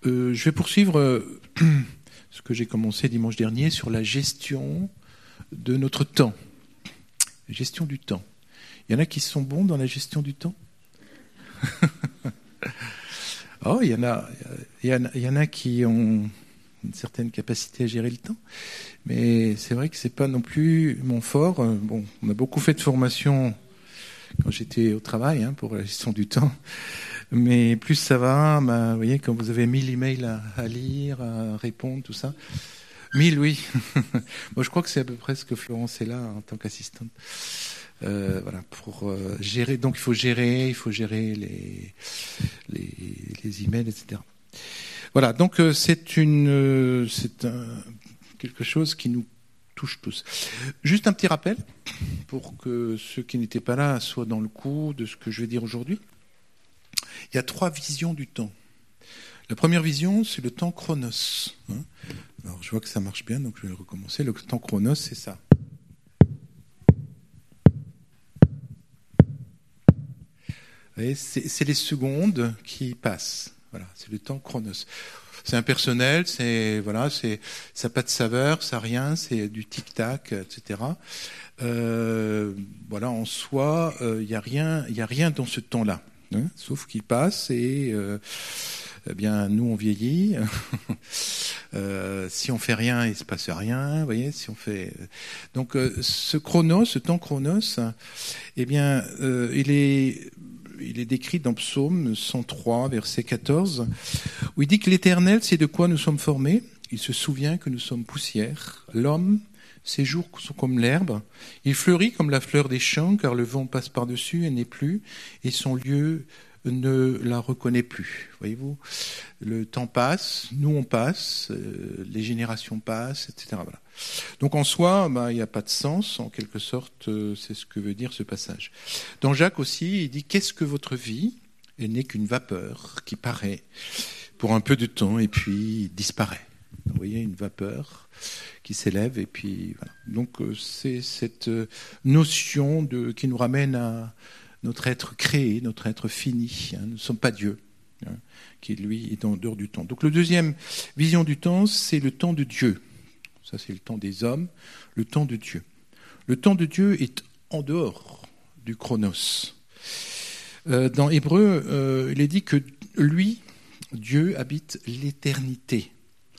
Je vais poursuivre ce que j'ai commencé dimanche dernier sur la gestion de notre temps. La gestion du temps. Il y en a qui sont bons dans la gestion du temps? Oh, il y en a qui ont une certaine capacité à gérer le temps. Mais c'est vrai que c'est pas non plus mon fort. Bon, on a beaucoup fait de formation quand j'étais au travail pour la gestion du temps. Mais plus ça va, vous voyez, quand vous avez 1000 emails à lire, à répondre, tout ça. 1000, oui. Moi, je crois que c'est à peu près ce que Florence est là en tant qu'assistante. Voilà, pour gérer. Donc, il faut gérer les emails, etc. Voilà, donc c'est quelque chose qui nous touche tous. Juste un petit rappel pour que ceux qui n'étaient pas là soient dans le coup de ce que je vais dire aujourd'hui. Il y a 3 visions du temps. La première vision, c'est le temps chronos. Alors, je vois que ça marche bien, donc je vais recommencer. Le temps chronos, c'est ça. Vous voyez, c'est les secondes qui passent. Voilà, c'est le temps chronos. C'est impersonnel, ça n'a pas de saveur, ça n'a rien, c'est du tic-tac, etc. Voilà, en soi, il y a rien dans ce temps-là. Sauf qu'il passe et eh bien nous on vieillit. Si on fait rien, il se passe rien. Vous voyez, si on fait donc ce temps chronos, eh bien il est décrit dans Psaume 103, verset 14, où il dit que l'Éternel sait de quoi nous sommes formés. Il se souvient que nous sommes poussière. L'homme, ses jours sont comme l'herbe. Il fleurit comme la fleur des champs, car le vent passe par-dessus et n'est plus, et son lieu ne la reconnaît plus. Voyez-vous, le temps passe, nous on passe, les générations passent, etc. Voilà. Donc en soi, il n'y a pas de sens, en quelque sorte, c'est ce que veut dire ce passage. Dans Jacques aussi, il dit « Qu'est-ce que votre vie ? Elle n'est qu'une vapeur qui paraît pour un peu de temps et puis disparaît. » Vous voyez, une vapeur qui s'élève et puis voilà. Donc c'est cette notion qui nous ramène à notre être créé, notre être fini. Nous ne sommes pas Dieu, qui lui est en dehors du temps. Donc la deuxième vision du temps, c'est le temps de Dieu. Ça, c'est le temps des hommes, le temps de Dieu. Le temps de Dieu est en dehors du chronos. Dans Hébreu, il est dit que lui, Dieu, habite l'éternité.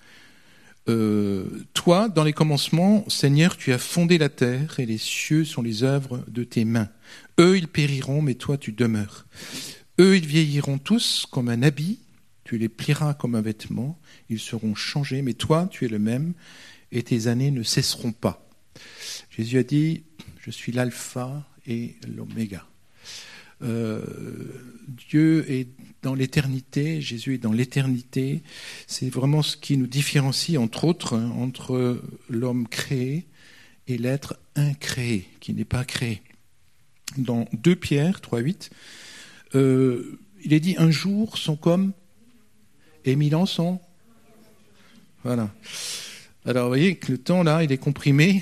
Toi, dans les commencements, Seigneur, tu as fondé la terre et les cieux sont les œuvres de tes mains. Eux, ils périront, mais toi, tu demeures. Eux, ils vieilliront tous comme un habit, tu les plieras comme un vêtement, ils seront changés, mais toi, tu es le même et tes années ne cesseront pas. Jésus a dit, je suis l'alpha et l'oméga. Dieu est dans l'éternité, Jésus est dans l'éternité. C'est vraiment ce qui nous différencie, entre autres, entre l'homme créé et l'être incréé, qui n'est pas créé. Dans 2 Pierre 3,8, il est dit « Un jour sont comme et 1000 ans sont... » Voilà. Alors, vous voyez que le temps, là, il est comprimé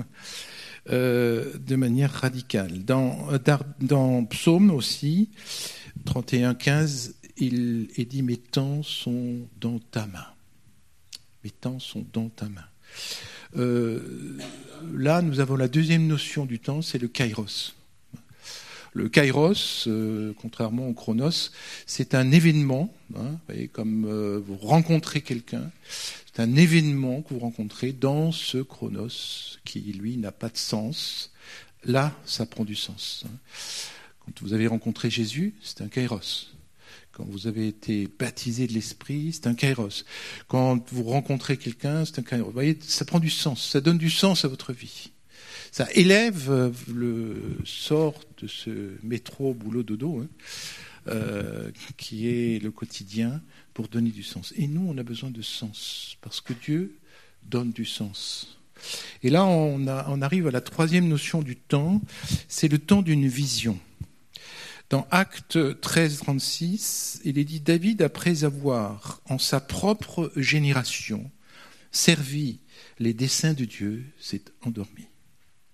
de manière radicale. Dans Psaume aussi, 31,15, il est dit « Mes temps sont dans ta main. » Mes temps sont dans ta main. Là, nous avons la deuxième notion du temps, c'est le kairos. Le kairos, contrairement au chronos, c'est un événement. Vous voyez, comme vous rencontrez quelqu'un, c'est un événement que vous rencontrez dans ce chronos qui, lui, n'a pas de sens. Là, ça prend du sens. Quand vous avez rencontré Jésus, c'est un kairos. Quand vous avez été baptisé de l'Esprit, c'est un kairos. Quand vous rencontrez quelqu'un, c'est un kairos. Vous voyez, ça prend du sens, ça donne du sens à votre vie. Ça élève le sort de ce métro boulot dodo qui est le quotidien pour donner du sens. Et nous, on a besoin de sens parce que Dieu donne du sens. Et là, on arrive à la troisième notion du temps, c'est le temps d'une vision. Dans Actes 13, 36, il est dit « David, après avoir, en sa propre génération, servi les desseins de Dieu, s'est endormi. »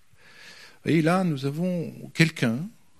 Et là, nous avons quelqu'un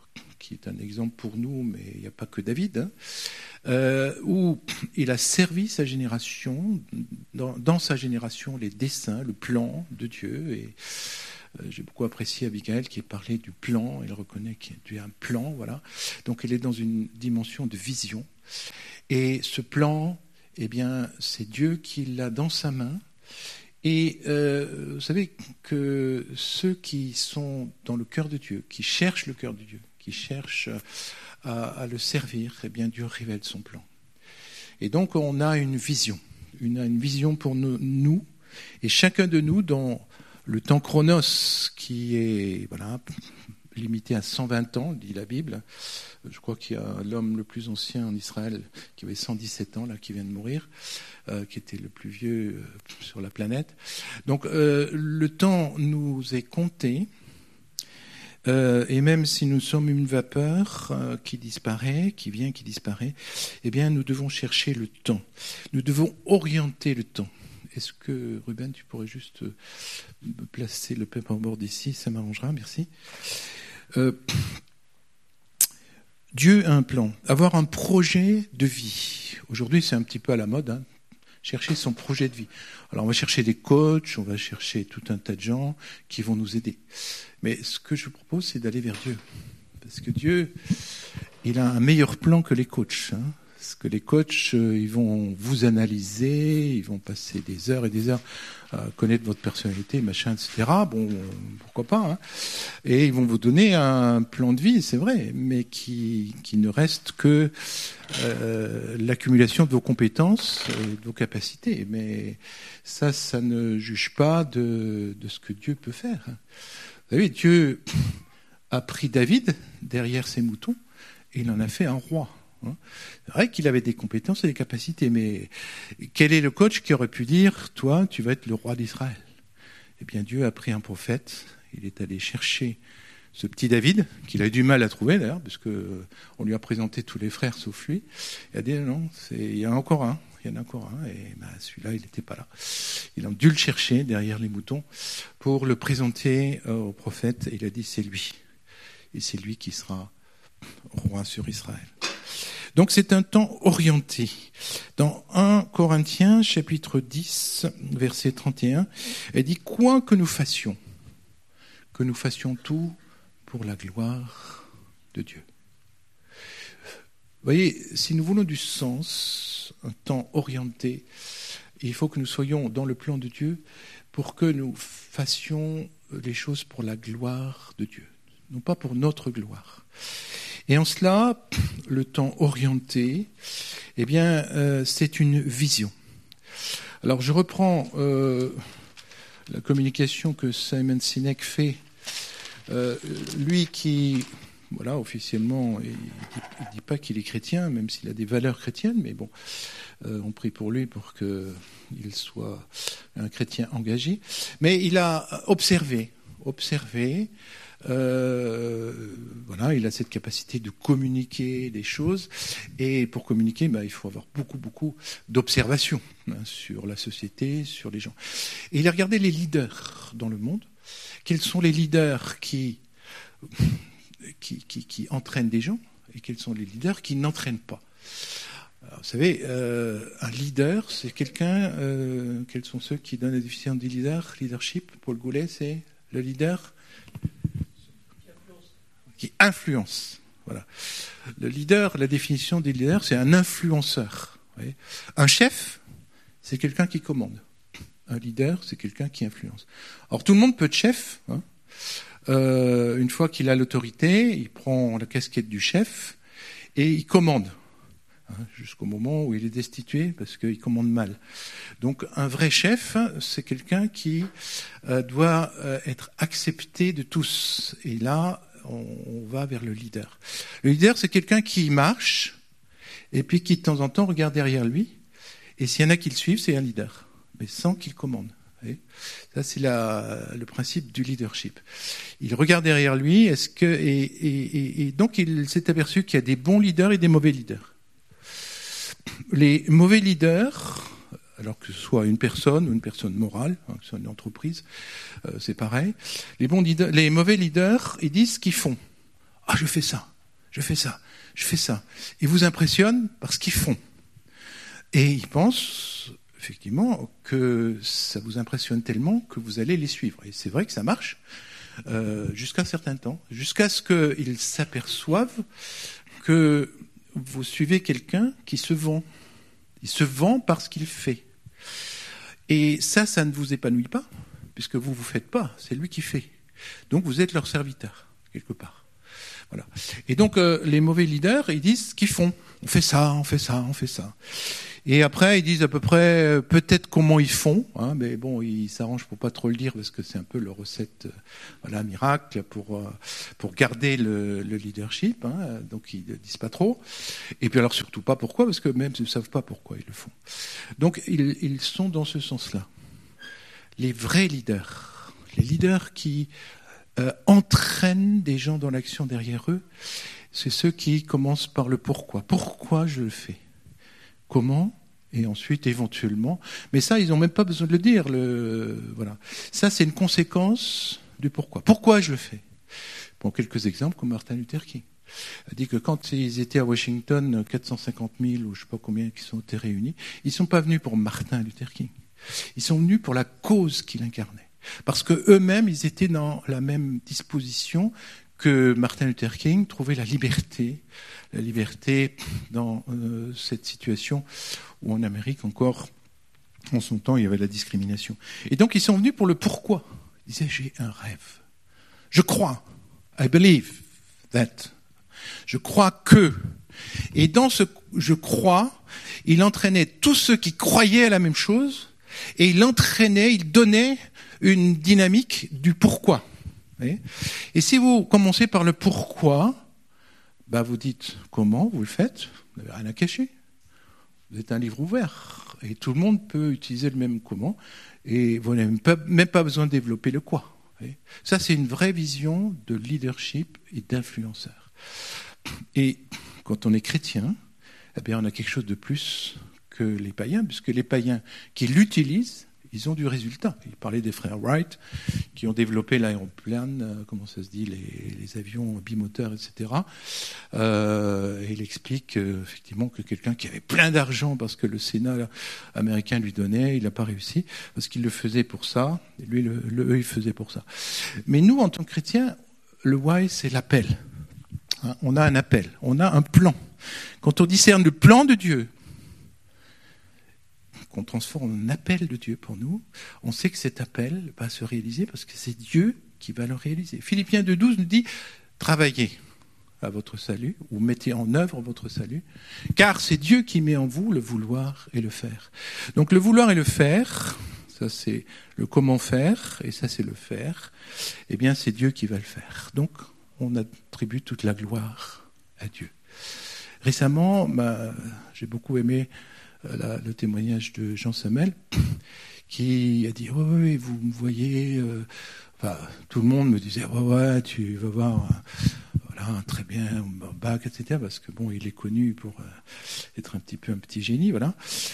qui est un exemple pour nous, mais il n'y a pas que David, où il a servi sa génération, dans sa génération, les desseins, le plan de Dieu. Et j'ai beaucoup apprécié Abigail qui parlait du plan. Elle reconnaît qu'il y a un plan, voilà. Donc elle est dans une dimension de vision. Et ce plan, eh bien, c'est Dieu qui l'a dans sa main. Et vous savez que ceux qui sont dans le cœur de Dieu, qui cherchent le cœur de Dieu, qui cherchent à le servir, eh bien Dieu révèle son plan. Et donc on a une vision pour nous, et chacun de nous dans le temps chronos qui est limité à 120 ans, dit la Bible. Je crois qu'il y a l'homme le plus ancien en Israël qui avait 117 ans, là, qui vient de mourir, qui était le plus vieux sur la planète. Donc le temps nous est compté, et même si nous sommes une vapeur qui disparaît, qui vient, qui disparaît, eh bien nous devons chercher le temps. Nous devons orienter le temps. Est-ce que, Ruben, tu pourrais juste me placer le paperboard ici? Ça m'arrangera, merci. Dieu a un plan, avoir un projet de vie. Aujourd'hui, c'est un petit peu à la mode, chercher son projet de vie. Alors, on va chercher des coachs, on va chercher tout un tas de gens qui vont nous aider. Mais ce que je propose, c'est d'aller vers Dieu. Parce que Dieu, il a un meilleur plan que les coachs. Parce que les coachs, ils vont vous analyser, ils vont passer des heures et des heures à connaître votre personnalité, machin, etc. Bon, pourquoi pas, Et ils vont vous donner un plan de vie, c'est vrai, mais qui ne reste que l'accumulation de vos compétences et de vos capacités. Mais ça ne juge pas de ce que Dieu peut faire. Vous savez, Dieu a pris David derrière ses moutons et il en a fait un roi. C'est vrai qu'il avait des compétences et des capacités, mais quel est le coach qui aurait pu dire, toi, tu vas être le roi d'Israël? Eh bien, Dieu a pris un prophète, il est allé chercher ce petit David, qu'il a eu du mal à trouver d'ailleurs, parce qu'on lui a présenté tous les frères sauf lui. Il a dit, non, il y en a encore un, et celui-là, il n'était pas là. Il a dû le chercher derrière les moutons pour le présenter au prophète, et il a dit, c'est lui. Et c'est lui qui sera roi sur Israël. Donc c'est un temps orienté. Dans 1 Corinthiens, chapitre 10, verset 31, elle dit « Quoi que nous fassions tout pour la gloire de Dieu. » Vous voyez, si nous voulons du sens, un temps orienté, il faut que nous soyons dans le plan de Dieu pour que nous fassions les choses pour la gloire de Dieu, non pas pour notre gloire. Et en cela, le temps orienté, eh bien, c'est une vision. Alors, je reprends la communication que Simon Sinek fait. Lui qui, voilà, officiellement, il dit pas qu'il est chrétien, même s'il a des valeurs chrétiennes, mais bon, on prie pour lui pour qu'il soit un chrétien engagé. Mais il a observé. Voilà, il a cette capacité de communiquer des choses, et pour communiquer, il faut avoir beaucoup d'observations sur la société, sur les gens. Et il a regardé les leaders dans le monde. Quels sont les leaders qui entraînent des gens, et quels sont les leaders qui n'entraînent pas. Alors, vous savez, un leader, c'est quelqu'un. Quels sont ceux qui donnent la définition du leadership? Paul Goulet, c'est le leader qui influence. Voilà. Le leader, la définition du leader, c'est un influenceur. Vous voyez. Un chef, c'est quelqu'un qui commande. Un leader, c'est quelqu'un qui influence. Alors tout le monde peut être chef. Une fois qu'il a l'autorité, il prend la casquette du chef et il commande. Jusqu'au moment où il est destitué parce qu'il commande mal. Donc un vrai chef, c'est quelqu'un qui doit être accepté de tous. Et là, on va vers le leader. Le leader, c'est quelqu'un qui marche et puis qui de temps en temps regarde derrière lui. Et s'il y en a qui le suivent, c'est un leader, mais sans qu'il commande. Ça, c'est le principe du leadership. Il regarde derrière lui, et donc il s'est aperçu qu'il y a des bons leaders et des mauvais leaders. Les mauvais leaders, alors que ce soit une personne ou une personne morale, que ce soit une entreprise, c'est pareil. Les mauvais leaders, ils disent ce qu'ils font. Ah, je fais ça. je fais ça, je fais ça. Ils vous impressionnent par ce qu'ils font. Et ils pensent, effectivement, que ça vous impressionne tellement que vous allez les suivre. Et c'est vrai que ça marche jusqu'à un certain temps, jusqu'à ce qu'ils s'aperçoivent que vous suivez quelqu'un qui se vend. Il se vend par ce qu'il fait. Et ça ne vous épanouit pas, puisque vous ne faites pas, c'est lui qui fait. Donc vous êtes leur serviteur, quelque part. Voilà. Et donc les mauvais leaders, ils disent ce qu'ils font. On fait ça, on fait ça, on fait ça. Et après, ils disent à peu près peut-être comment ils font, hein, mais bon, ils s'arrangent pour pas trop le dire parce que c'est un peu leur recette, miracle pour garder le leadership. Hein, donc ils ne disent pas trop. Et puis alors surtout pas pourquoi, parce que même ils ne savent pas pourquoi ils le font. Donc ils sont dans ce sens-là. Les vrais leaders, les leaders qui entraînent des gens dans l'action derrière eux, c'est ceux qui commencent par le pourquoi. Pourquoi je le fais ? Comment ? Et ensuite, éventuellement. Mais ça, ils n'ont même pas besoin de le dire. Voilà. Ça, c'est une conséquence du pourquoi. Pourquoi je le fais ? Bon, quelques exemples, comme Martin Luther King. Il a dit que quand ils étaient à Washington, 450 000 ou je ne sais pas combien qui sont été réunis, ils ne sont pas venus pour Martin Luther King. Ils sont venus pour la cause qu'il incarnait. Parce qu'eux-mêmes, ils étaient dans la même disposition que Martin Luther King trouvait la liberté dans cette situation où en Amérique encore, en son temps, il y avait la discrimination. Et donc ils sont venus pour le pourquoi. Ils disaient, j'ai un rêve. Je crois. I believe that. Je crois que. Et dans ce je crois, il entraînait tous ceux qui croyaient à la même chose et il donnait une dynamique du pourquoi. Et si vous commencez par le pourquoi, vous dites comment vous le faites, vous n'avez rien à cacher. Vous êtes un livre ouvert et tout le monde peut utiliser le même comment et vous n'avez même pas besoin de développer le quoi. Ça, c'est une vraie vision de leadership et d'influenceur. Et quand on est chrétien, on a quelque chose de plus que les païens, puisque les païens qui l'utilisent, ils ont du résultat. Il parlait des frères Wright qui ont développé l'aéroplane, comment ça se dit, les avions bimoteurs, etc. Et il explique effectivement que quelqu'un qui avait plein d'argent parce que le Sénat américain lui donnait, il n'a pas réussi parce qu'il le faisait pour ça, et lui, il faisait pour ça. Mais nous, en tant que chrétiens, le why, c'est l'appel. On a un appel, on a un plan. Quand on discerne le plan de Dieu, qu'on transforme en appel de Dieu pour nous, on sait que cet appel va se réaliser parce que c'est Dieu qui va le réaliser. Philippiens 2,12 nous dit « Travaillez à votre salut » ou « Mettez en œuvre votre salut » car c'est Dieu qui met en vous le vouloir et le faire. Donc le vouloir et le faire, ça c'est le comment faire et ça c'est le faire, c'est Dieu qui va le faire. Donc on attribue toute la gloire à Dieu. Récemment, j'ai beaucoup aimé le témoignage de Jean Semel, qui a dit oui, vous me voyez, tout le monde me disait ouais, tu vas voir, voilà, très bien, bac, etc. Parce que il est connu pour être un petit génie, voilà.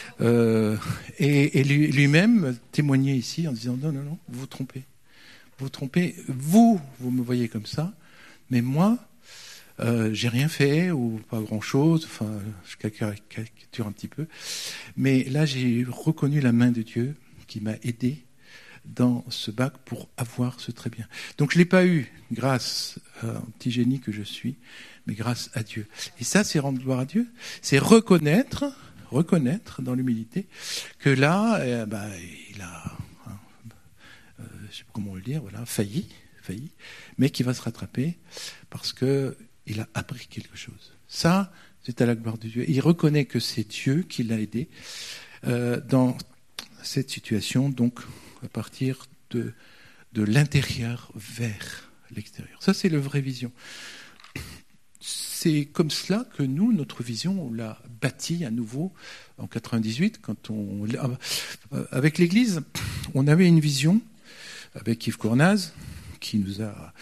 Et lui-même témoignait ici en disant non, vous vous trompez, vous me voyez comme ça, mais moi. J'ai rien fait ou pas grand-chose, je caricature un petit peu, mais là j'ai reconnu la main de Dieu qui m'a aidé dans ce bac pour avoir ce très bien. Donc je l'ai pas eu grâce au petit génie que je suis, mais grâce à Dieu. Et ça, c'est rendre gloire à Dieu, c'est reconnaître dans l'humilité que là, il a, je sais pas comment le dire, voilà, failli, mais qui va se rattraper parce que il a appris quelque chose. Ça, c'est à la gloire de Dieu. Il reconnaît que c'est Dieu qui l'a aidé dans cette situation, donc à partir de l'intérieur vers l'extérieur. Ça, c'est la vraie vision. C'est comme cela que nous, notre vision, on l'a bâtie à nouveau en 98, avec l'Église, on avait une vision avec Yves Cournaz qui nous a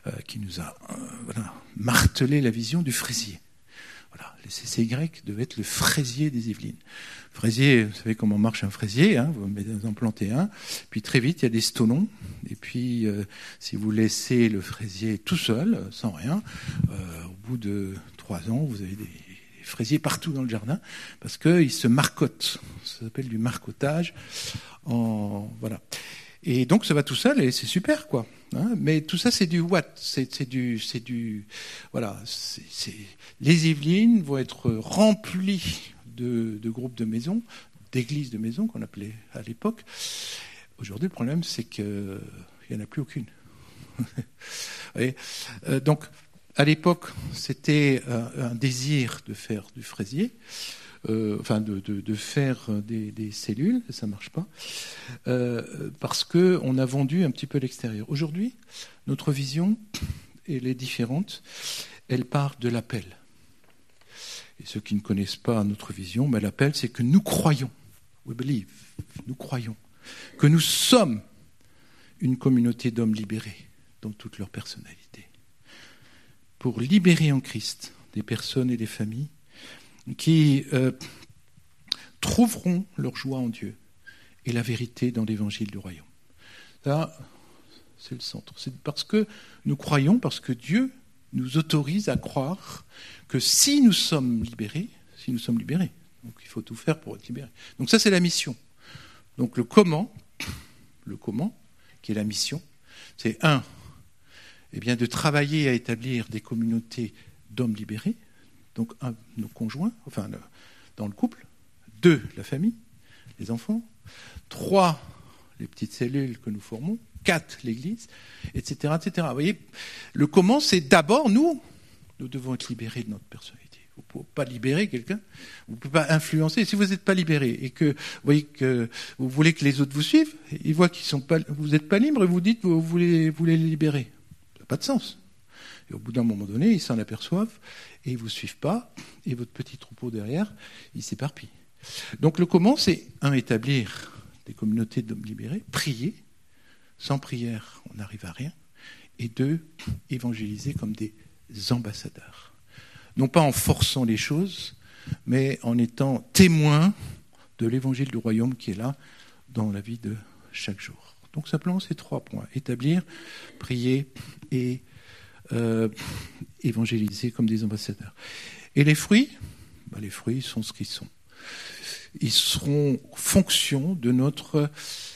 martelé la vision du fraisier. Voilà, les CCY devaient être le fraisier des Yvelines. Fraisier, vous savez comment marche un fraisier, vous en plantez un, puis très vite il y a des stolons, et puis si vous laissez le fraisier tout seul, sans rien, au bout bout de 3 ans, vous avez des fraisiers partout dans le jardin, parce qu'ils se marcotent. Ça s'appelle du marcotage. Voilà. Et donc ça va tout seul et c'est super, quoi. Hein, mais tout ça, c'est du what ? Voilà. Les Yvelines vont être remplies de groupes de maisons, d'églises de maisons qu'on appelait à l'époque. Aujourd'hui, le problème, c'est qu'il n'y en a plus aucune. Donc, à l'époque, c'était un désir de faire du fraisier, de faire des cellules, ça ne marche pas, parce qu'on a vendu un petit peu l'extérieur. Aujourd'hui, notre vision, elle est différente, elle part de l'appel. Et ceux qui ne connaissent pas notre vision, l'appel, c'est que nous croyons, we believe, nous croyons, que nous sommes une communauté d'hommes libérés dans toute leur personnalité, pour libérer en Christ des personnes et des familles qui trouveront leur joie en Dieu et la vérité dans l'évangile du royaume. Ça, c'est le centre. C'est parce que nous croyons, parce que Dieu nous autorise à croire que si nous sommes libérés, donc il faut tout faire pour être libérés. Donc ça, c'est la mission. Donc le comment, qui est la mission, c'est de travailler à établir des communautés d'hommes libérés, donc nos conjoints, dans le couple, 2, la famille, les enfants, 3, les petites cellules que nous formons, 4, l'Église, etc., etc. Vous voyez, le comment, c'est d'abord nous devons être libérés de notre personnalité. Vous ne pouvez pas libérer quelqu'un, vous ne pouvez pas influencer. Si vous n'êtes pas libéré et que vous voyez que vous voulez que les autres vous suivent, ils voient vous n'êtes pas libre et vous dites que vous voulez les libérer. Ça n'a pas de sens. Et au bout d'un moment donné, ils s'en aperçoivent et ils ne vous suivent pas. Et votre petit troupeau derrière, il s'éparpille. Donc le comment, c'est établir des communautés d'hommes libérés, prier. Sans prière, on n'arrive à rien. Et 2, évangéliser comme des ambassadeurs. Non pas en forçant les choses, mais en étant témoins de l'évangile du royaume qui est là dans la vie de chaque jour. Donc simplement ces 3 points. Établir, prier et évangéliser comme des ambassadeurs. Et les fruits, les fruits sont ce qu'ils sont. Ils seront fonction de notre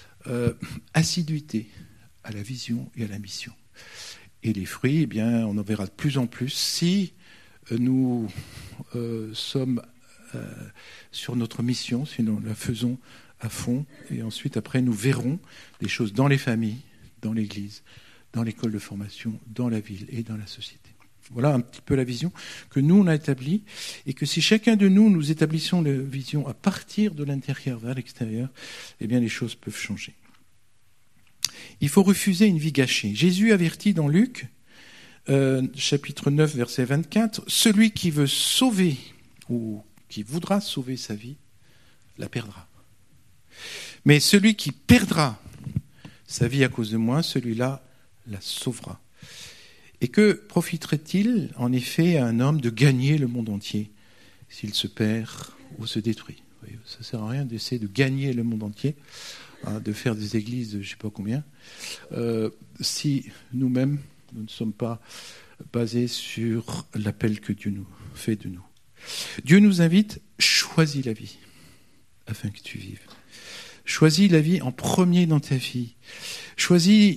assiduité à la vision et à la mission. Et les fruits, on en verra de plus en plus si nous sommes sur notre mission, si nous la faisons à fond. Et ensuite, après, nous verrons des choses dans les familles, dans l'Église, dans l'école de formation, dans la ville et dans la société. Voilà un petit peu la vision que nous, on a établie, et que si chacun de nous établissons la vision à partir de l'intérieur vers l'extérieur, les choses peuvent changer. Il faut refuser une vie gâchée. Jésus avertit dans Luc, chapitre 9, verset 24, « Celui qui veut sauver ou qui voudra sauver sa vie, la perdra. Mais celui qui perdra sa vie à cause de moi, celui-là la sauvera. » Et que profiterait-il, en effet, à un homme de gagner le monde entier s'il se perd ou se détruit ? Ça ne sert à rien d'essayer de gagner le monde entier, de faire des églises de je ne sais pas combien, si nous-mêmes, nous ne sommes pas basés sur l'appel que Dieu nous fait de nous. Dieu nous invite, choisis la vie, afin que tu vives. Choisis la vie en premier dans ta vie. Choisis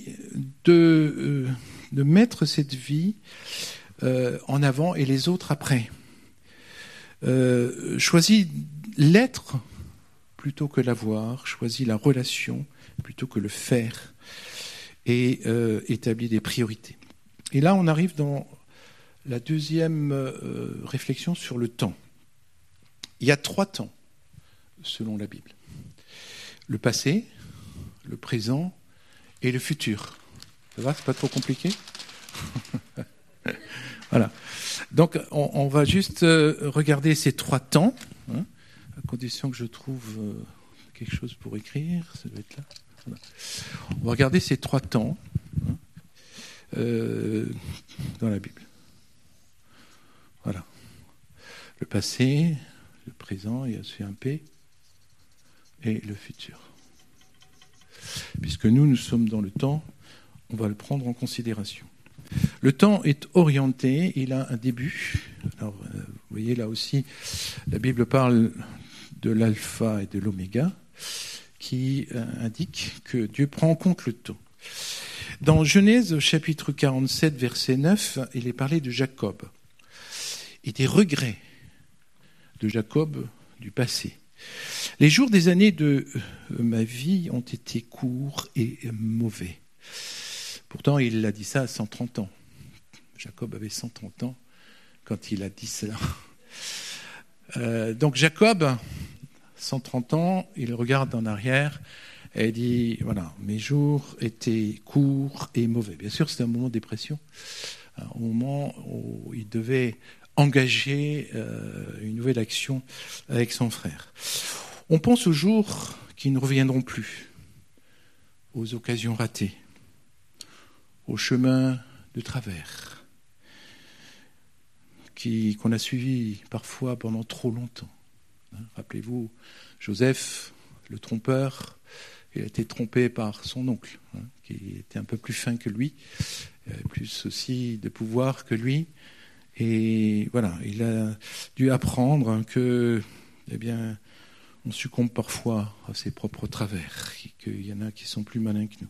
de mettre cette vie en avant et les autres après. Choisis l'être plutôt que l'avoir. Choisis la relation plutôt que le faire. Et établis des priorités. Et là, on arrive dans la deuxième réflexion sur le temps. Il y a 3 temps, selon la Bible. Le passé, le présent et le futur. Ça va, c'est pas trop compliqué ? Voilà. Donc, on va juste regarder ces 3 temps, à condition que je trouve quelque chose pour écrire. Ça doit être là. Voilà. On va regarder ces 3 temps dans la Bible. Voilà. Le passé, le présent, il y a aussi un P, et le futur. Puisque nous sommes dans le temps, on va le prendre en considération. Le temps est orienté, il a un début. Alors, vous voyez là aussi, la Bible parle de l'alpha et de l'oméga, qui indique que Dieu prend en compte le temps. Dans Genèse chapitre 47, verset 9, il est parlé de Jacob et des regrets de Jacob du passé. Les jours des années de ma vie ont été courts et mauvais. Pourtant, il a dit ça à 130 ans. Jacob avait 130 ans quand il a dit cela. Donc Jacob, 130 ans, il regarde en arrière et dit, voilà, mes jours étaient courts et mauvais. Bien sûr, c'était un moment de dépression, un moment où il devait engager une nouvelle action avec son frère. On pense aux jours qui ne reviendront plus, aux occasions ratées, aux chemins de travers, qu'on a suivis parfois pendant trop longtemps. Rappelez-vous, Joseph, le trompeur, il a été trompé par son oncle, qui était un peu plus fin que lui, plus aussi de pouvoir que lui. Et voilà, il a dû apprendre que, eh bien, on succombe parfois à ses propres travers, et qu'il y en a qui sont plus malins que nous.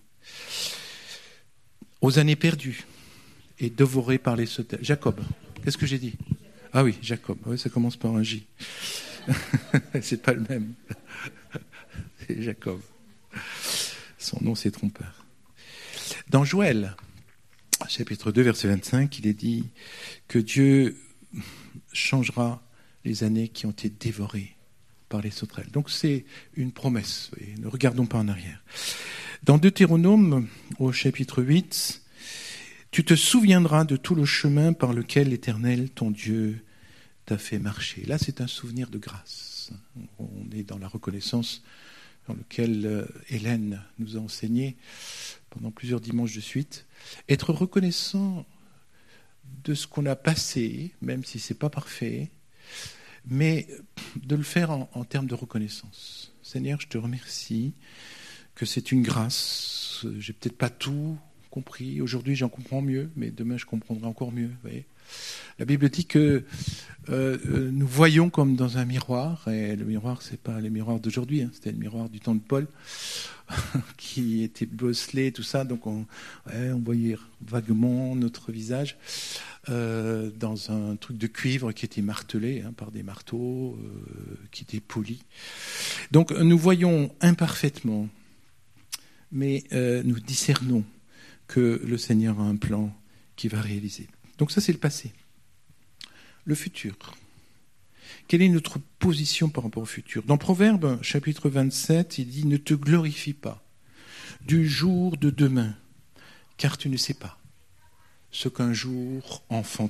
Aux années perdues et dévorées par les sauteurs. Jacob, qu'est-ce que j'ai dit ? Ah oui, Jacob, oui, ça commence par un J. C'est pas le même. C'est Jacob. Son nom, c'est trompeur. Dans Joël, chapitre 2, verset 25, il est dit que Dieu changera les années qui ont été dévorées par les sauterelles. Donc c'est une promesse. Et ne regardons pas en arrière. Dans Deutéronome, au chapitre 8, tu te souviendras de tout le chemin par lequel l'Éternel, ton Dieu, t'a fait marcher. Là, c'est un souvenir de grâce. On est dans la reconnaissance dans laquelle Hélène nous a enseigné pendant plusieurs dimanches de suite. Être reconnaissant de ce qu'on a passé, même si ce n'est pas parfait, mais de le faire en termes de reconnaissance. Seigneur, je te remercie que c'est une grâce. J'ai peut-être pas tout compris. Aujourd'hui, j'en comprends mieux, mais demain, je comprendrai encore mieux. Vous voyez ? La Bible dit que nous voyons comme dans un miroir, et le miroir, c'est pas les miroirs d'aujourd'hui, c'était le miroir du temps de Paul, qui était bosselé, tout ça, donc on voyait vaguement notre visage dans un truc de cuivre qui était martelé par des marteaux, qui étaient polis. Donc nous voyons imparfaitement, mais nous discernons que le Seigneur a un plan qui va réaliser. Donc ça, c'est le passé. Le futur. Quelle est notre position par rapport au futur ? Dans Proverbes, chapitre 27, il dit « Ne te glorifie pas du jour de demain, car tu ne sais pas ce qu'un jour enfantera. »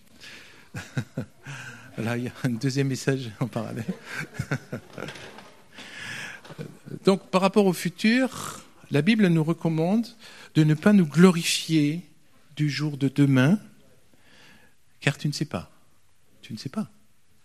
Là, il y a un deuxième message en parallèle. Donc, par rapport au futur, la Bible nous recommande de ne pas nous glorifier du jour de demain, car tu ne sais pas. Tu ne sais pas.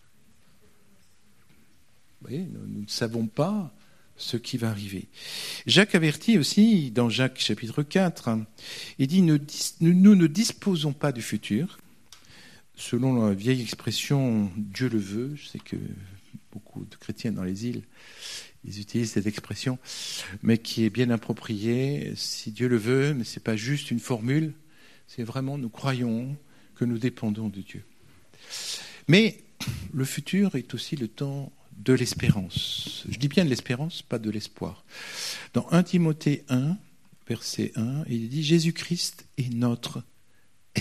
Vous voyez, nous ne savons pas ce qui va arriver. Jacques avertit aussi, dans Jacques chapitre 4, il dit « Nous ne disposons pas du futur. » Selon la vieille expression « Dieu le veut », je sais que beaucoup de chrétiens dans les îles, ils utilisent cette expression, mais qui est bien appropriée. Si Dieu le veut, mais ce n'est pas juste une formule, c'est vraiment, nous croyons que nous dépendons de Dieu. Mais le futur est aussi le temps de l'espérance. Je dis bien de l'espérance, pas de l'espoir. Dans 1 Timothée 1, verset 1, il dit « Jésus-Christ est notre espérance ».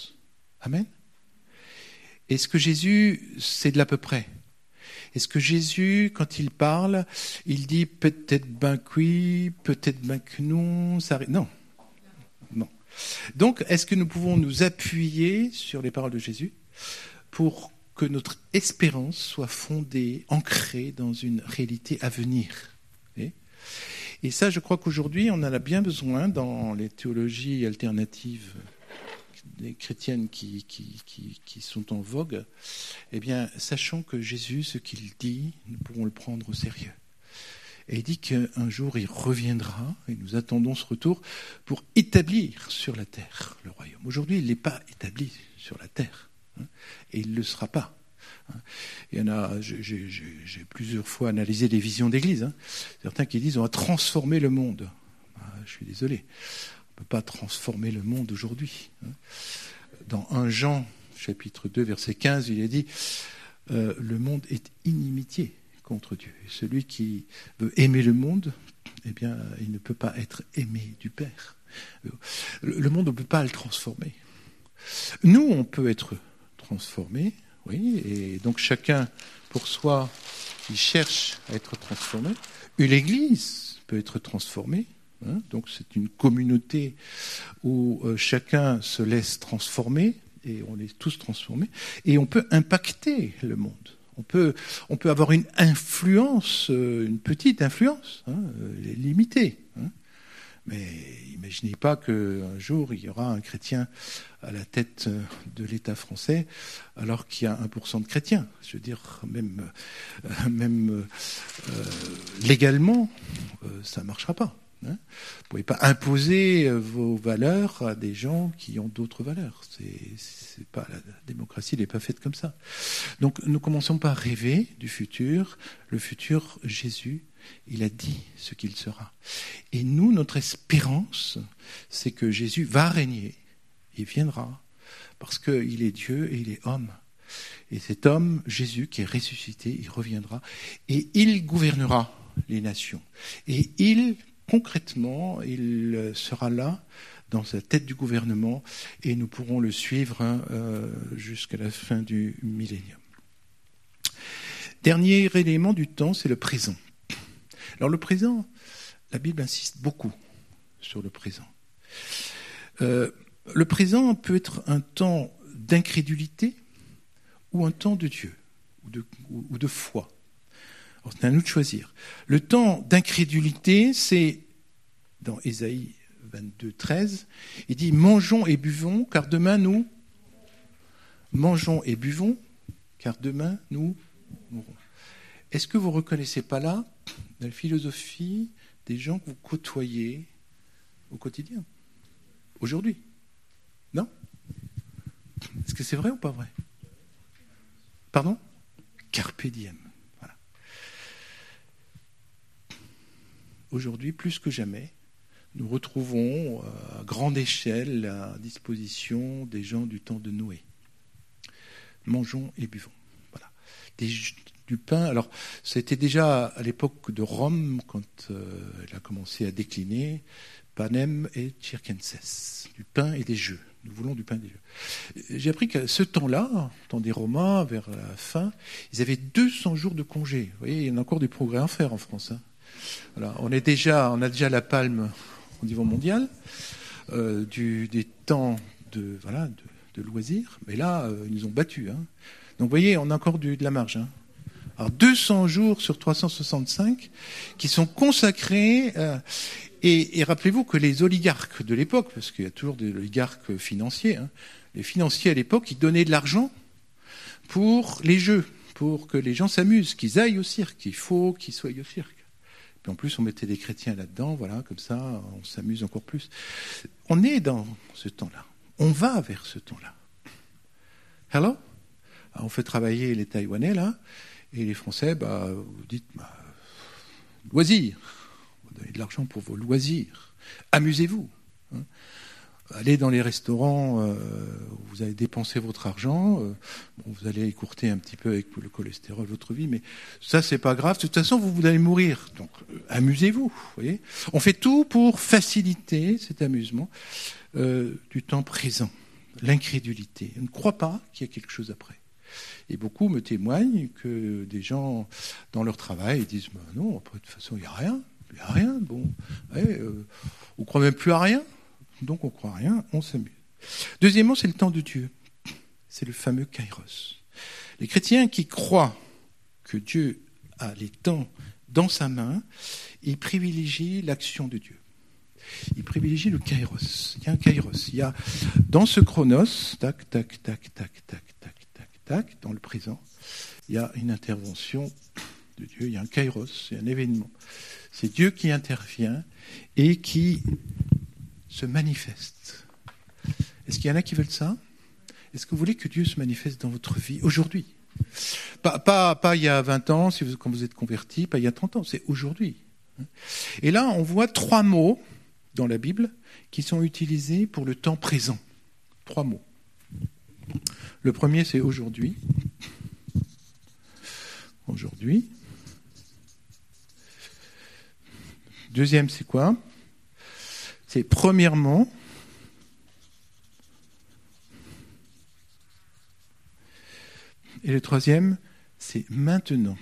Amen. Est-ce que Jésus, c'est de l'à peu près ? Est-ce que Jésus, quand il parle, il dit peut-être ben que oui, peut-être ben que non, ça arrive. Non. Non. Donc, est-ce que nous pouvons nous appuyer sur les paroles de Jésus pour que notre espérance soit fondée, ancrée dans une réalité à venir ? Et ça, je crois qu'aujourd'hui, on en a bien besoin dans les théologies alternatives des chrétiennes qui sont en vogue. Eh bien, sachant que Jésus, ce qu'il dit, nous pourrons le prendre au sérieux. Et il dit qu'un jour, il reviendra, et nous attendons ce retour, pour établir sur la terre le royaume. Aujourd'hui, il n'est pas établi sur la terre, et il ne le sera pas. Il y en a, j'ai plusieurs fois analysé les visions d'église. Certains qui disent on va transformer le monde. Je suis désolé, on ne peut pas transformer le monde aujourd'hui. Dans 1 Jean, chapitre 2, verset 15, il est dit le monde est inimitié contre Dieu. Et celui qui veut aimer le monde, eh bien, il ne peut pas être aimé du Père. Le monde, on ne peut pas le transformer. Nous, on peut être transformés. Oui, et donc chacun pour soi, il cherche à être transformé. Et l'Église peut être transformée. Donc c'est une communauté où chacun se laisse transformer, et on est tous transformés, et on peut impacter le monde. On peut avoir une influence, une petite influence, limitée. Mais imaginez pas qu'un jour, il y aura un chrétien à la tête de l'État français, alors qu'il y a 1% de chrétiens. Je veux dire, même légalement, ça ne marchera pas. Vous ne pouvez pas imposer vos valeurs à des gens qui ont d'autres valeurs. C'est pas, la démocratie n'est pas faite comme ça. Donc, nous commençons par rêver du futur. Le futur, Jésus, il a dit ce qu'il sera. Et nous, notre espérance, c'est que Jésus va régner, il viendra, parce qu'il est Dieu et il est homme. Et cet homme, Jésus, qui est ressuscité, il reviendra, et il gouvernera les nations. Et concrètement, il sera là, dans sa tête du gouvernement, et nous pourrons le suivre jusqu'à la fin du millénium. Dernier élément du temps, c'est le présent. Alors le présent, la Bible insiste beaucoup sur le présent. Le présent peut être un temps d'incrédulité ou un temps de Dieu, ou de foi. Alors, c'est à nous de choisir. Le temps d'incrédulité, c'est dans Ésaïe 22, 13, il dit « Mangeons et buvons, car demain nous... » Mangeons et buvons, car demain nous mourrons. Est-ce que vous ne reconnaissez pas là, dans la philosophie, des gens que vous côtoyez au quotidien, aujourd'hui? Non? Est-ce que c'est vrai ou pas vrai? Pardon? Carpe diem. Voilà. Aujourd'hui, plus que jamais, nous retrouvons à grande échelle la disposition des gens du temps de Noé. Mangeons et buvons. Voilà. Du pain. Alors, c'était déjà à l'époque de Rome, quand elle a commencé à décliner, panem et circenses, du pain et des jeux. Nous voulons du pain et des jeux. J'ai appris qu'à ce temps-là, temps des Romains, vers la fin, ils avaient 200 jours de congé. Vous voyez, il y en a encore du progrès à faire en France. Voilà, on a déjà la palme au niveau mondial des temps de loisirs, mais là, ils nous ont battus. Donc, vous voyez, on a encore de la marge. Alors 200 jours sur 365 qui sont consacrés, et rappelez-vous que les oligarques de l'époque, parce qu'il y a toujours des oligarques financiers, les financiers à l'époque, ils donnaient de l'argent pour les jeux, pour que les gens s'amusent, qu'ils aillent au cirque, il faut qu'ils soient au cirque. Puis en plus, on mettait des chrétiens là-dedans, voilà, comme ça, on s'amuse encore plus. On est dans ce temps-là, on va vers ce temps-là. Hello? Alors, on fait travailler les Taïwanais, là, et les Français, vous dites, loisirs. Vous donnez de l'argent pour vos loisirs. Amusez-vous. Allez dans les restaurants où vous allez dépenser votre argent. Vous allez écourter un petit peu avec le cholestérol votre vie, mais ça, c'est pas grave. De toute façon, vous allez mourir. Donc, amusez-vous. Voyez, on fait tout pour faciliter cet amusement du temps présent. L'incrédulité. On ne croit pas qu'il y a quelque chose après. Et beaucoup me témoignent que des gens, dans leur travail, ils disent non, après, de toute façon, il n'y a rien. Il n'y a rien. Bon, on ne croit même plus à rien. Donc, on ne croit à rien, on s'amuse. Deuxièmement, c'est le temps de Dieu. C'est le fameux kairos. Les chrétiens qui croient que Dieu a les temps dans sa main, ils privilégient l'action de Dieu. Ils privilégient le kairos. Il y a un kairos. Il y a, dans ce chronos, tac, tac, tac, tac, tac, tac, tac, tac, dans le présent, il y a une intervention de Dieu, il y a un kairos, c'est un événement. C'est Dieu qui intervient et qui se manifeste. Est-ce qu'il y en a qui veulent ça? Est-ce que vous voulez que Dieu se manifeste dans votre vie aujourd'hui? Pas il y a 20 ans, quand vous êtes converti, pas il y a 30 ans, c'est aujourd'hui. Et là, on voit 3 mots dans la Bible qui sont utilisés pour le temps présent. 3 mots. Le premier, c'est aujourd'hui. Aujourd'hui. Deuxième, c'est quoi? C'est premièrement. Et le troisième, c'est maintenant.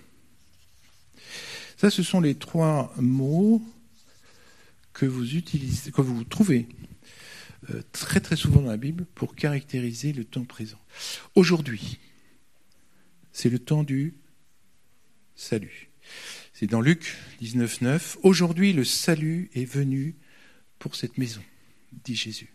Ça, ce sont les 3 mots que vous utilisez, que vous trouvez très très souvent dans la Bible pour caractériser le temps présent. Aujourd'hui, c'est le temps du salut. C'est dans Luc 19, 9. Aujourd'hui, le salut est venu pour cette maison, dit Jésus.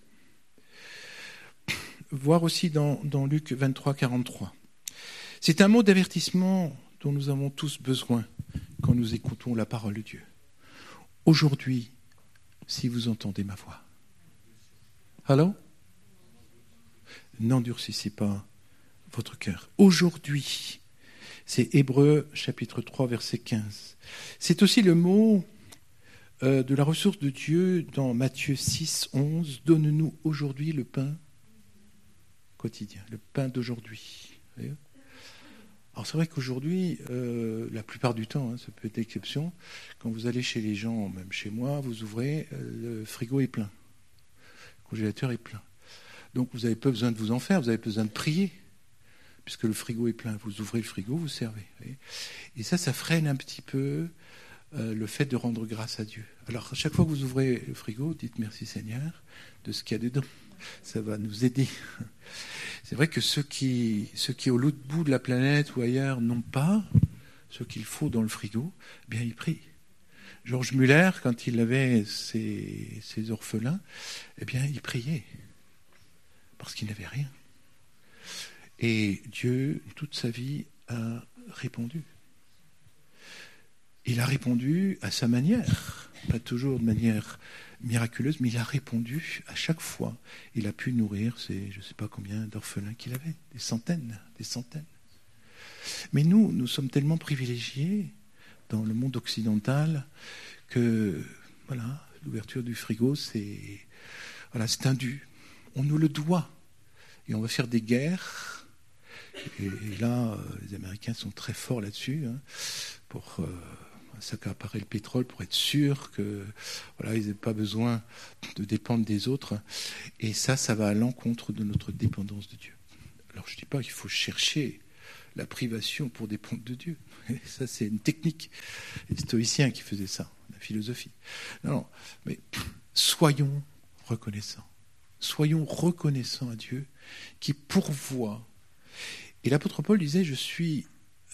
Voir aussi dans Luc 23, 43. C'est un mot d'avertissement dont nous avons tous besoin quand nous écoutons la parole de Dieu. Aujourd'hui, si vous entendez ma voix. Allô? N'endurcissez pas votre cœur. Aujourd'hui, c'est Hébreux chapitre 3, verset 15. C'est aussi le mot de la ressource de Dieu dans Matthieu 6, 11. Donne-nous aujourd'hui le pain quotidien, le pain d'aujourd'hui. Alors c'est vrai qu'aujourd'hui, la plupart du temps, ça peut être exception, quand vous allez chez les gens, même chez moi, vous ouvrez, le frigo est plein, le congélateur est plein. Donc vous n'avez pas besoin de vous en faire, vous avez besoin de prier, puisque le frigo est plein. Vous ouvrez le frigo, vous servez. Et ça freine un petit peu le fait de rendre grâce à Dieu. Alors à chaque fois que vous ouvrez le frigo, dites merci Seigneur de ce qu'il y a dedans. Ça va nous aider. C'est vrai que ceux qui au l'autre bout de la planète ou ailleurs n'ont pas ce qu'il faut dans le frigo, eh bien ils prient. Georges Muller, quand il avait ses orphelins, eh bien il priait parce qu'il n'avait rien. Et Dieu, toute sa vie, a répondu. Il a répondu à sa manière, pas toujours de manière miraculeuse, mais il a répondu à chaque fois. Il a pu nourrir ces, je ne sais pas combien d'orphelins qu'il avait, des centaines. Mais nous sommes tellement privilégiés dans le monde occidental que, voilà, l'ouverture du frigo, c'est un dû. On nous le doit. Et on va faire des guerres. Et là, les Américains sont très forts là-dessus, pour s'accaparer le pétrole, pour être sûr que ils n'aient pas besoin de dépendre des autres. Et ça va à l'encontre de notre dépendance de Dieu. Alors je ne dis pas qu'il faut chercher la privation pour dépendre de Dieu. Ça, c'est une technique. Les stoïciens qui faisaient ça, la philosophie. Non, mais soyons reconnaissants. Soyons reconnaissants à Dieu qui pourvoit. Et l'apôtre Paul disait, je suis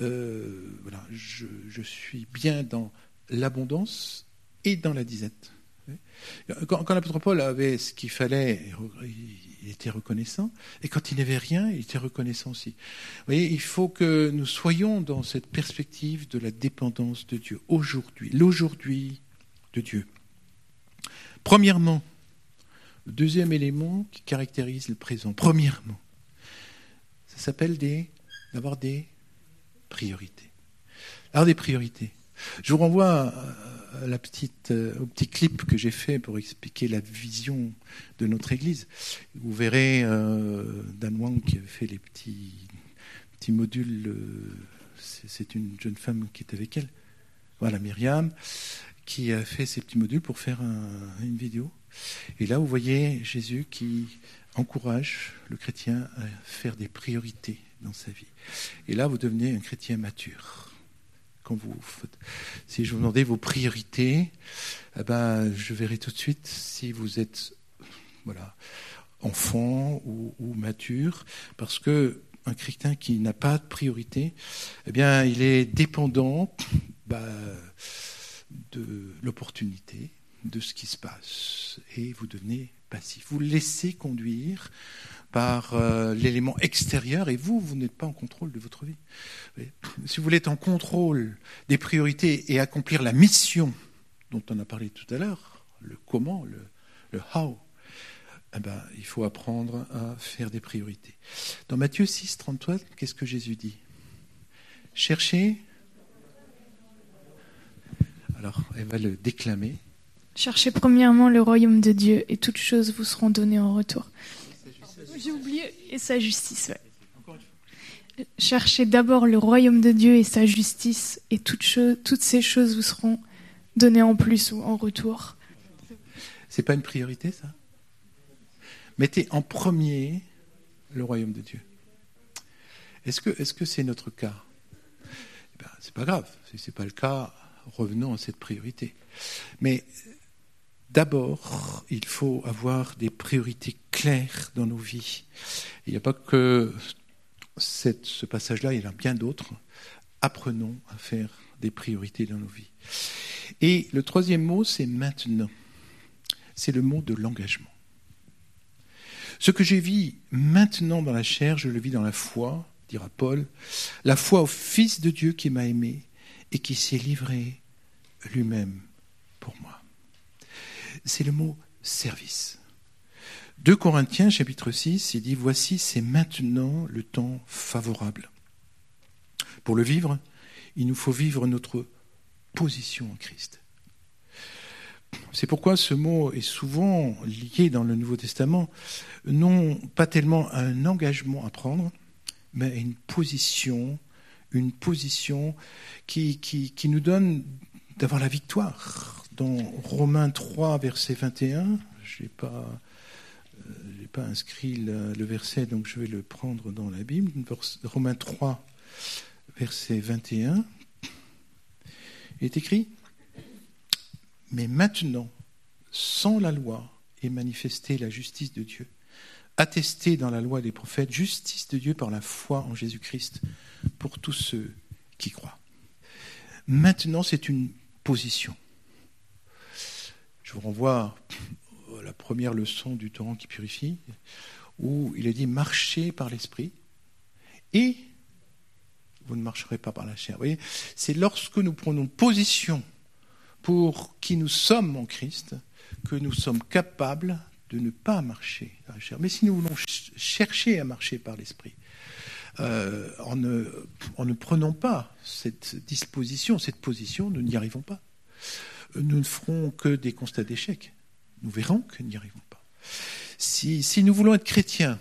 bien dans l'abondance et dans la disette. Quand l'apôtre Paul avait ce qu'il fallait, il était reconnaissant. Et quand il n'avait rien, il était reconnaissant aussi. Vous voyez, il faut que nous soyons dans cette perspective de la dépendance de Dieu. Aujourd'hui, l'aujourd'hui de Dieu. Premièrement, le deuxième élément qui caractérise le présent. Premièrement, ça s'appelle d'avoir des priorités. Alors des priorités. Je vous renvoie à au petit clip que j'ai fait pour expliquer la vision de notre Église. Vous verrez Dan Wang qui avait fait les petits modules. C'est une jeune femme qui est avec elle. Voilà, Myriam, qui a fait ces petits modules pour faire une vidéo. Et là, vous voyez Jésus qui encourage le chrétien à faire des priorités dans sa vie. Et là, vous devenez un chrétien mature. Si je vous demandais vos priorités, je verrai tout de suite si vous êtes enfant ou mature, parce que un chrétien qui n'a pas de priorité, il est dépendant de l'opportunité. de ce qui se passe et vous devenez passif. Vous laissez conduire par l'élément extérieur et vous n'êtes pas en contrôle de votre vie. Si vous voulez être en contrôle des priorités et accomplir la mission dont on a parlé tout à l'heure, le comment, le how, eh ben, il faut apprendre à faire des priorités. Dans Matthieu 6, 33, qu'est-ce que Jésus dit ? Cherchez. Alors, elle va le déclamer. Cherchez premièrement le royaume de Dieu et toutes choses vous seront données en retour. J'ai oublié, et sa justice. Ouais. Cherchez d'abord le royaume de Dieu et sa justice et toutes ces choses vous seront données en plus ou en retour. C'est pas une priorité, ça ? Mettez en premier le royaume de Dieu. Est-ce que c'est notre cas ? Eh ben, c'est pas grave. Si c'est pas le cas, revenons à cette priorité. Mais d'abord, il faut avoir des priorités claires dans nos vies. Il n'y a pas que ce passage-là, il y en a bien d'autres. Apprenons à faire des priorités dans nos vies. Et le troisième mot, c'est maintenant. C'est le mot de l'engagement. Ce que j'ai vis maintenant dans la chair, je le vis dans la foi, dira Paul, la foi au Fils de Dieu qui m'a aimé et qui s'est livré lui-même pour moi. C'est le mot service. 2 Corinthiens, chapitre 6, il dit « Voici, c'est maintenant le temps favorable. Pour le vivre, il nous faut vivre notre position en Christ. » C'est pourquoi ce mot est souvent lié dans le Nouveau Testament, non pas tellement à un engagement à prendre, mais à une position qui nous donne d'avoir la victoire. Dans Romains 3, verset 21, je n'ai pas inscrit le verset, donc je vais le prendre dans la Bible. Romains 3, verset 21, il est écrit « Mais maintenant, sans la loi, est manifestée la justice de Dieu, attestée dans la loi des prophètes, justice de Dieu par la foi en Jésus-Christ pour tous ceux qui croient. » Maintenant, c'est une position. Je vous renvoie à la première leçon du torrent qui purifie, où il est dit « marchez par l'esprit et vous ne marcherez pas par la chair ». Vous voyez, c'est lorsque nous prenons position pour qui nous sommes en Christ que nous sommes capables de ne pas marcher par la chair. Mais si nous voulons chercher à marcher par l'esprit, en ne prenant pas cette disposition, cette position, nous n'y arrivons pas. Nous ne ferons que des constats d'échec. Nous verrons que nous n'y arrivons pas. Si nous voulons être chrétiens,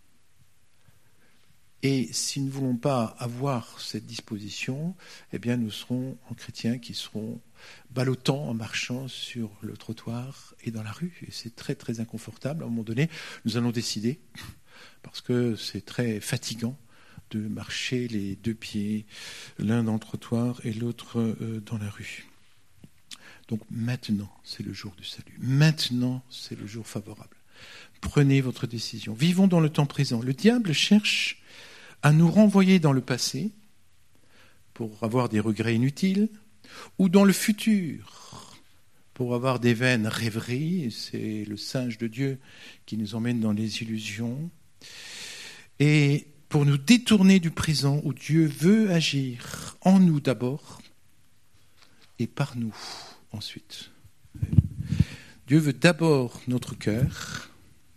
et si nous ne voulons pas avoir cette disposition, eh bien nous serons en chrétiens qui seront ballottants en marchant sur le trottoir et dans la rue. Et c'est très très inconfortable. À un moment donné, nous allons décider, parce que c'est très fatigant, de marcher les deux pieds, l'un dans le trottoir et l'autre dans la rue. Donc maintenant, c'est le jour du salut. Maintenant, c'est le jour favorable. Prenez votre décision. Vivons dans le temps présent. Le diable cherche à nous renvoyer dans le passé pour avoir des regrets inutiles, ou dans le futur pour avoir des vaines rêveries. C'est le singe de Dieu qui nous emmène dans les illusions. Et pour nous détourner du présent où Dieu veut agir en nous d'abord et par nous ensuite. Dieu veut d'abord notre cœur,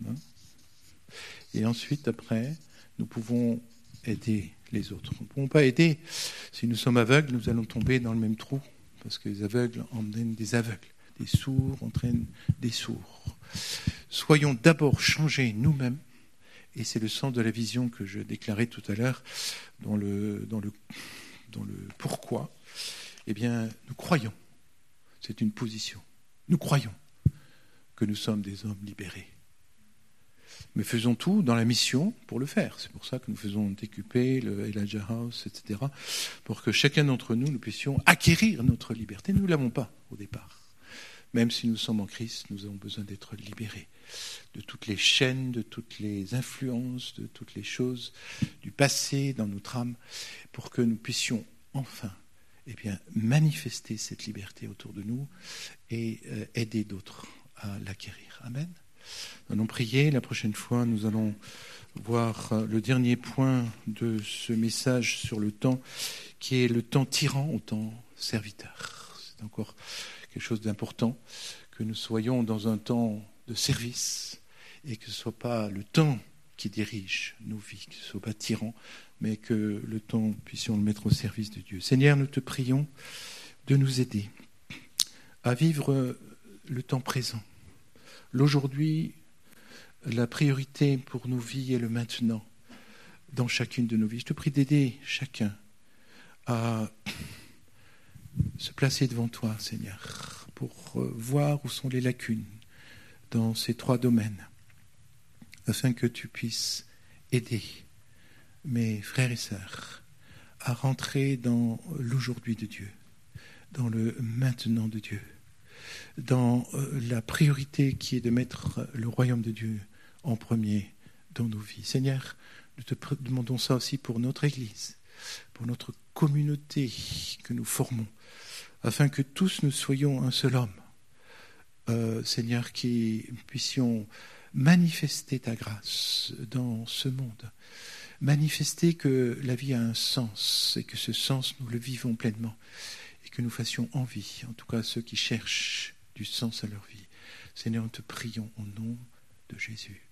et ensuite, après, nous pouvons aider les autres. Nous ne pouvons pas aider. Si nous sommes aveugles, nous allons tomber dans le même trou, parce que les aveugles emmènent des aveugles. Des sourds entraînent des sourds. Soyons d'abord changés nous-mêmes, et c'est le sens de la vision que je déclarais tout à l'heure dans le pourquoi. Eh bien, nous croyons, c'est une position, nous croyons que nous sommes des hommes libérés. Mais faisons tout dans la mission pour le faire. C'est pour ça que nous faisons TQP, le Elijah House, etc., pour que chacun d'entre nous, nous puissions acquérir notre liberté. Nous ne l'avons pas au départ. Même si nous sommes en Christ, nous avons besoin d'être libérés de toutes les chaînes, de toutes les influences, de toutes les choses du passé dans notre âme, pour que nous puissions enfin eh bien, manifester cette liberté autour de nous et aider d'autres à l'acquérir. Amen. Nous allons prier. La prochaine fois, nous allons voir le dernier point de ce message sur le temps, qui est le temps tyran au temps serviteur. C'est encore quelque chose d'important, que nous soyons dans un temps de service et que ce ne soit pas le temps qui dirige nos vies, que ce ne soit pas tyran, mais que le temps, puissions le mettre au service de Dieu. Seigneur, nous te prions de nous aider à vivre le temps présent. L'aujourd'hui, la priorité pour nos vies est le maintenant, dans chacune de nos vies. Je te prie d'aider chacun à se placer devant toi, Seigneur, pour voir où sont les lacunes dans ces 3 domaines, afin que tu puisses aider mes frères et sœurs à rentrer dans l'aujourd'hui de Dieu, dans le maintenant de Dieu, dans la priorité qui est de mettre le royaume de Dieu en premier dans nos vies. Seigneur, nous te demandons ça aussi pour notre Église, pour notre communauté que nous formons, afin que tous nous soyons un seul homme. Seigneur, qui puissions manifester ta grâce dans ce monde, manifester que la vie a un sens et que ce sens, nous le vivons pleinement et que nous fassions envie, en tout cas ceux qui cherchent du sens à leur vie. Seigneur, nous te prions au nom de Jésus.